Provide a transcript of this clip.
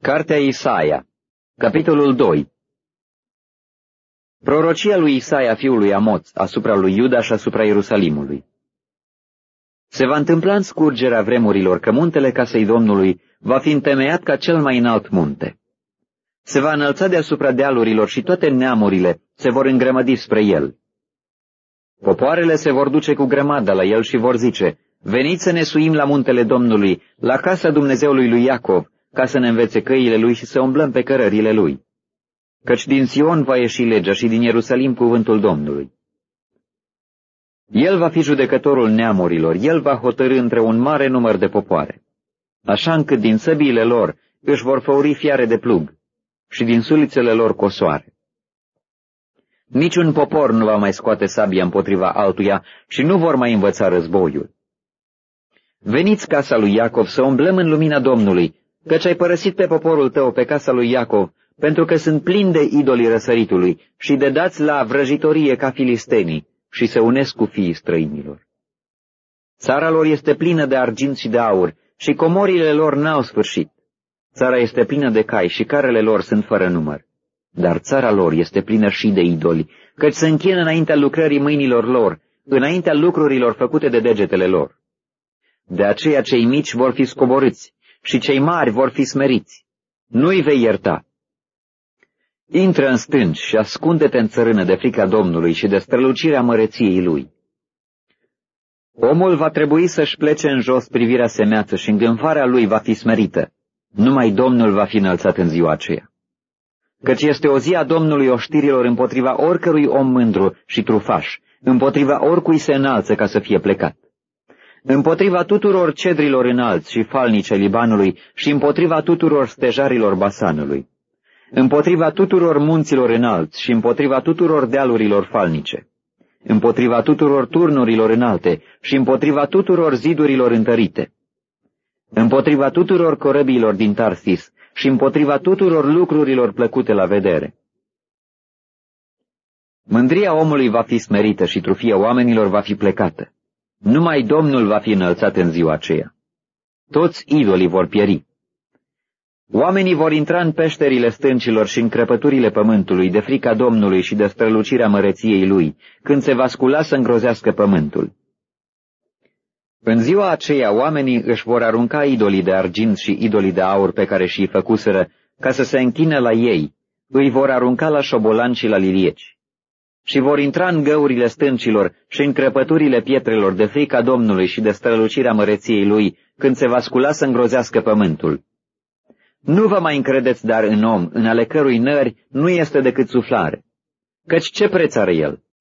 Cartea Isaia, capitolul 2. Prorocia lui Isaia fiul lui Amoț asupra lui Iuda și asupra Ierusalimului. Se va întâmpla în scurgerea vremurilor că muntele casei Domnului va fi întemeiat ca cel mai înalt munte. Se va înălța deasupra dealurilor și toate neamurile se vor îngrămădi spre el. Popoarele se vor duce cu grămadă la el și vor zice: veniți să ne suim la muntele Domnului, la casa Dumnezeului lui Iacov, ca să ne învețe căile lui și să umblăm pe cărările lui. Căci din Sion va ieși legea și din Ierusalim cuvântul Domnului. El va fi judecătorul neamurilor, el va hotărî între un mare număr de popoare, așa încât din săbiile lor își vor făuri fiare de plug și din sulițele lor cosoare. Niciun popor nu va mai scoate sabia împotriva altuia și nu vor mai învăța războiul. Veniți, casa lui Iacov, să umblăm în lumina Domnului, căci ai părăsit pe poporul tău, pe casa lui Iacov, pentru că sunt plini de idolii răsăritului și de dați la vrăjitorie ca filistenii și se unesc cu fiii străinilor. Țara lor este plină de argint și de aur și comorile lor n-au sfârșit. Țara este plină de cai și carele lor sunt fără număr. Dar țara lor este plină și de idoli, căci se închină înaintea lucrării mâinilor lor, înaintea lucrurilor făcute de degetele lor. De aceea cei mici vor fi scoborâți și cei mari vor fi smeriți. Nu-i vei ierta. Intră în stânci și ascunde-te în țărână de frica Domnului și de strălucirea măreției lui. Omul va trebui să-și plece în jos privirea semeață și îngânfarea lui va fi smerită. Numai Domnul va fi înălțat în ziua aceea. Căci este o zi a Domnului oștirilor împotriva oricărui om mândru și trufaș, împotriva oricui se înalță ca să fie plecat. Împotriva tuturor cedrilor înalți și falnice Libanului și împotriva tuturor stejarilor Basanului, împotriva tuturor munților înalți și împotriva tuturor dealurilor falnice, împotriva tuturor turnurilor înalte și împotriva tuturor zidurilor întărite, împotriva tuturor corăbiilor din Tarsis și împotriva tuturor lucrurilor plăcute la vedere. Mândria omului va fi smerită și trufia oamenilor va fi plecată. Numai Domnul va fi înălțat în ziua aceea. Toți idolii vor pieri. Oamenii vor intra în peșterile stâncilor și în crăpăturile pământului de frica Domnului și de strălucirea măreției lui, când se va scula să îngrozească pământul. În ziua aceea oamenii își vor arunca idolii de argint și idolii de aur pe care și-i făcuseră, ca să se închine la ei, îi vor arunca la șobolan și la lilieci. Și vor intra în găurile stâncilor și în crăpăturile pietrelor de frica Domnului și de strălucirea măreției lui, când se va scula să îngrozească pământul. Nu vă mai încredeți dar în om, în ale cărui nări nu este decât suflare. Căci ce preț are el?